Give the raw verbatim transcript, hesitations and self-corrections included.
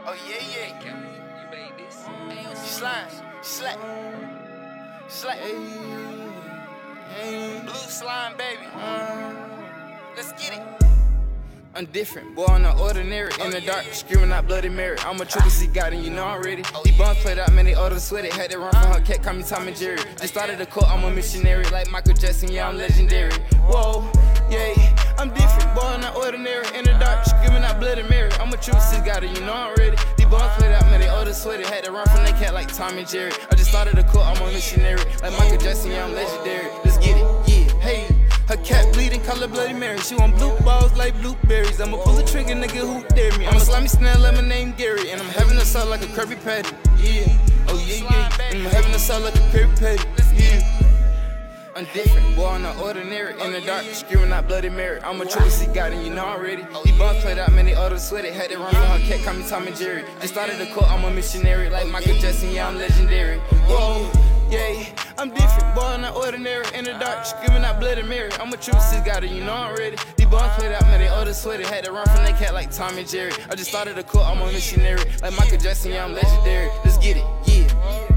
Oh yeah, yeah. You made this. Slime, slap, slap. Blue slime, baby. Let's get it. I'm different, boy, I'm not ordinary. In the dark, screaming out Bloody Mary. I'm a trooper, see God, and you know I'm ready. These buns played out, man, they all the sweaty. Had to run from her cat, call me Tom and Jerry. Just started the court, I'm a missionary. Like Michael Jackson, yeah, I'm legendary. Whoa, yeah, I'm different, boy, I'm not ordinary. In the dark, screaming out Bloody Mary. I'm a trooper, see God, and you know I'm ready. These buns played out, man, they all the sweaty. Had to run from that cat like Tom and Jerry. I just started the court, I'm a missionary. Like Michael Jackson, yeah, I'm legendary. Let's get it, yeah, hey. Her cat bleeding, call her Bloody Mary. She want blue balls like blueberries. I'ma pull a trigger, nigga, who dare me? I'm a slimy snail, let my name Gary. And I'm having a soul like a Kirby Patty. Yeah, oh yeah, yeah. And I'm having a soul like a Kirby Patty. Yeah. I'm different, boy, I'm not ordinary. In the dark, screaming out Bloody Mary. I'm a true see God, and you know I'm ready. These buns played out, man, they all the sweaty. Had to run from her cat, call me Tom and Jerry. Just started the court, I'm a missionary. Like Michael Jackson, yeah, I'm legendary. Whoa. Yeah, I'm different, boy, I'm not ordinary. In the dark, screaming out Bloody Mary. I'm a true sis God, and you know I'm ready. These buns played out, man, they all the sweaty. Had to run from that cat like Tom and Jerry. I just started a court, I'm a missionary. Like Michael Jackson, yeah, I'm legendary. Let's get it, yeah.